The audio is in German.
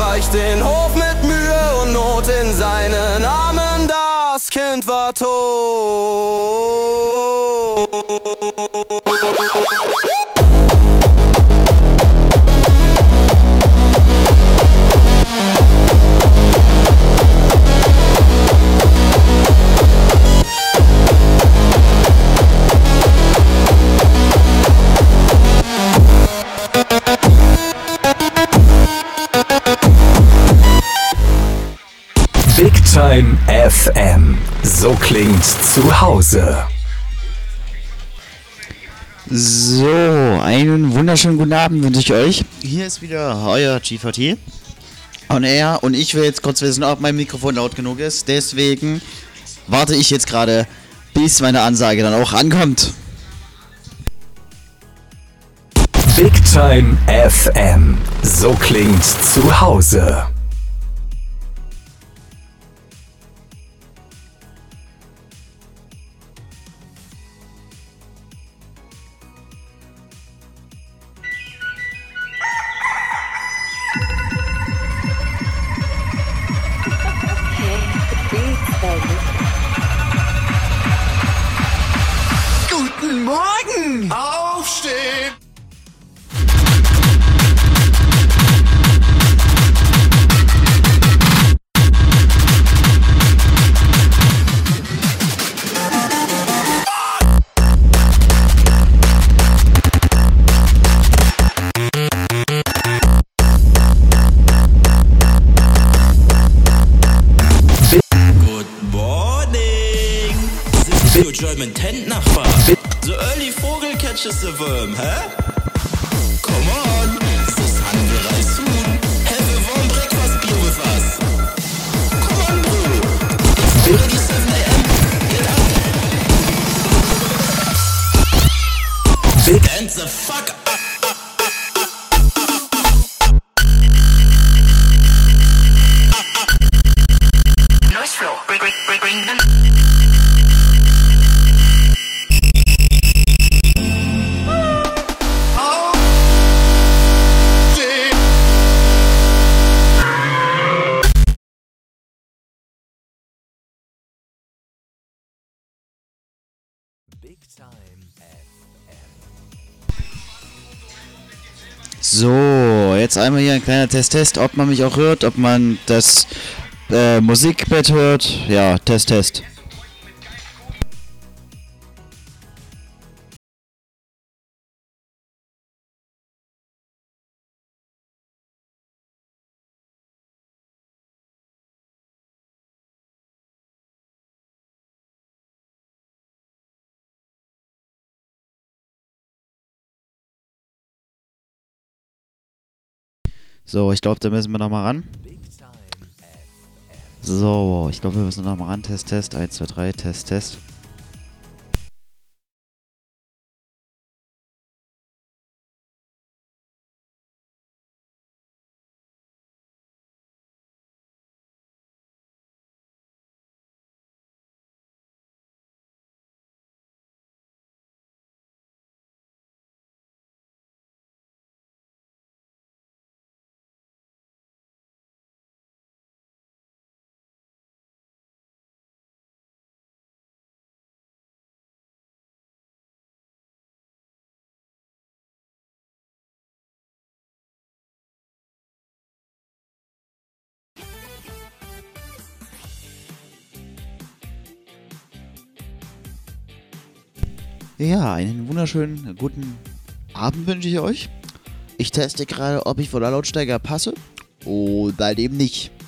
erreicht den Hof mit Mühe und Not in seinen Armen. Das Kind war tot. Big Time FM. So klingt zu Hause. So, einen wunderschönen guten Abend wünsche ich euch. Hier ist wieder euer GVT on Air und ich will jetzt kurz wissen, ob mein Mikrofon laut genug ist. Deswegen warte ich jetzt gerade, bis meine Ansage dann auch ankommt. Big Time FM. So klingt zu Hause. Guten Morgen! Aufstehen! German tent Nachbar. The early Vogel catches the worm, hä? Come on, this hungry rice soon. Have a warm breakfast beer with us. Come on, bro. It's already 7 a.m. Get up. Stand the fuck up. Noise floor. Bring them. Big Time So, jetzt einmal hier ein kleiner Test, ob man mich auch hört, ob man das Musikbett hört. Ja, Test. So, ich glaube, da müssen wir nochmal ran. So, ich glaube, wir müssen nochmal ran. Test. 1, 2, 3, Test. Ja, einen wunderschönen guten Abend wünsche ich euch. Ich teste gerade, ob ich vor der Lautstärke passe oder eben nicht.